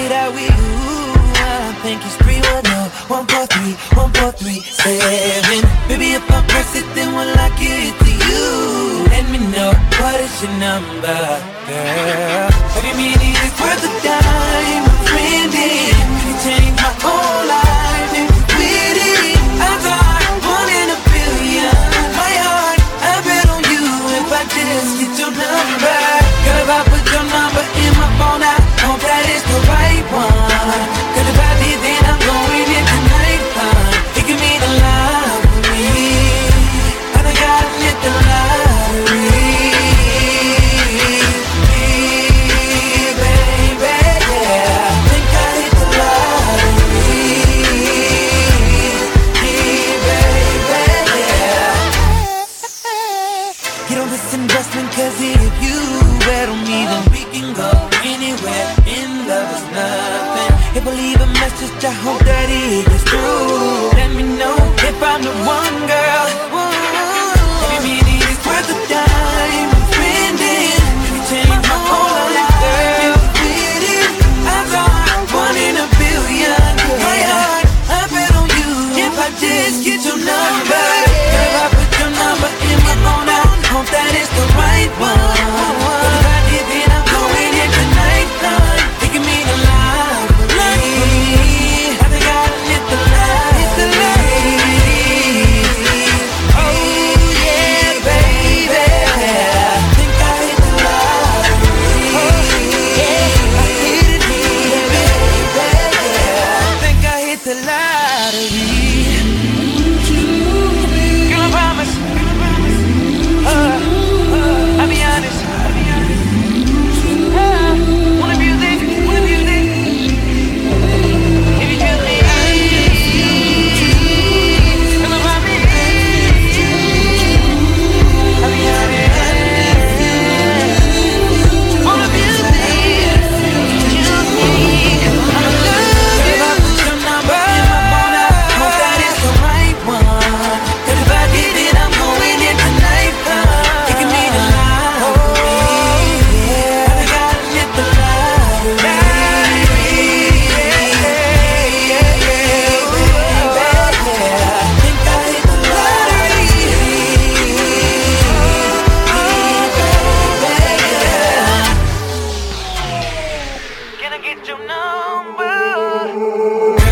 it out with you. I think it's 310-143-1437. Baby, if I press it, then will I get to you? Let me know, what is your number, girl? Every minute is worth a dime, my friend. You changed my whole life, and you quit it. I got 1 in a billion. My heart, I bet on you if I just get your number. Girl, if I put your number in my phone, I hope that it's the right one. Cause if I did, then I'm going in tonight. It could mean a lot for me. I done gotta hit the lottery. Baby, yeah. I think I hit the lottery. Baby, yeah. Get on this investment, cause if you bet on me, then we can go anywhere. In love is nothing. If I leave a message, I hope that it gets through. Let me know if I'm the one, girl. Every minute is worth a dime. I'm friending. You changed my whole life, girl. With it, I got 1 in a billion. My heart, I bet on you if I just get your number. Girl, if I put your number in my phone, I hope that it's the right one. But if I did, then I'm going in tonight. It can mean a lot for me. I think I hit the lottery. Oh yeah, baby. I think I hit the lottery. Yeah, I hit it, baby. I think I hit the lottery. Girl, I promise. I'll be honest. Wanna music? If you feel me, girl, I promise. I'll be honest. Wanna music? Choose me. I'ma love you. If I put your number in my phone, I hope that it's the right one. 'Cause if I did it, I'm going in tonight. It can mean a lot for me. I think I hit the lottery. Can I get your number?